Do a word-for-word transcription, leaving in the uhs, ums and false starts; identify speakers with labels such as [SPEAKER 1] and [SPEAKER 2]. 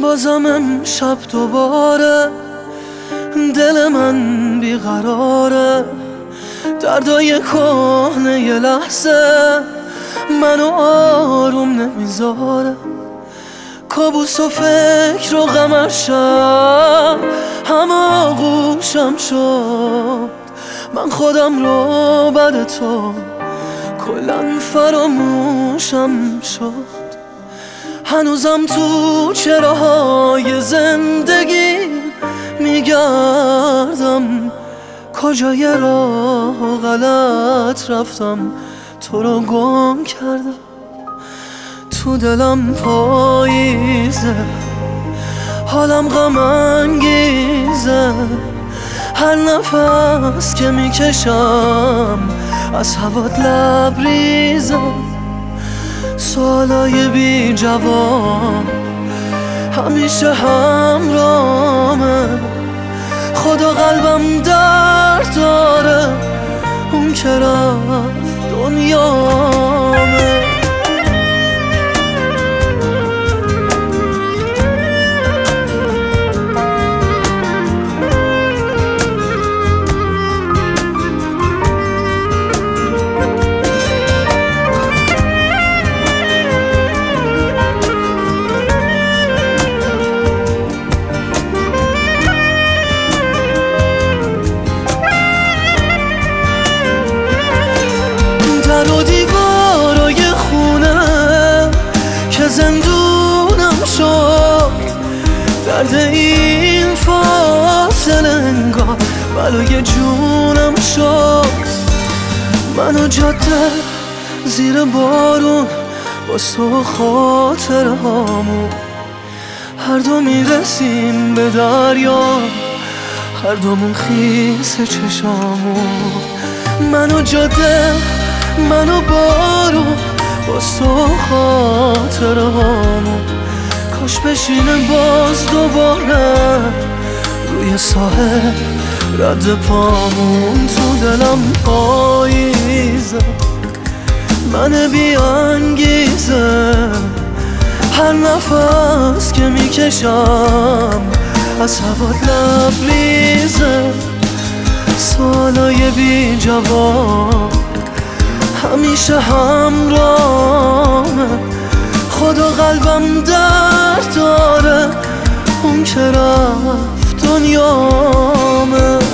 [SPEAKER 1] بازم امشب دوباره دل من بیقراره، دردای کهنه یه لحظه منو آروم نمیذاره. کابوس و فکر و غمشم همه آغوشم شد، من خودم رو بعد تو کلن فراموشم شد. هنوزم تو چراهای زندگی میگردم، کجای راه غلط رفتم تو رو گم کردم. تو دلم پاییزه، حالم غم انگیزه، هر نفس که میکشم از هوات لبریزه. سوالای بی جواب همیشه همرامه، خدا قلبم درد داره، اون که رفت دنیامه. در و دیوارای خونه که زندونم شد، درد این فاصله انگار بلای جونم شد. من و جاده زیر بارون با تو خاطره هامون، هر دو میرسیم به دریا، هر دومون خیس چشامون. من و جاده، من و بارون با تو خاطره هامون، کاش بشینه باز دوباره روی ساحل رد پامون. تو دلم پاییزه، من بی انگیزه، هر نفس که میکشم از هوات لبریزه. سوالای بی جواب همیشه همرامه، خدا قلبم درد داره، اون که رفت دنیامه.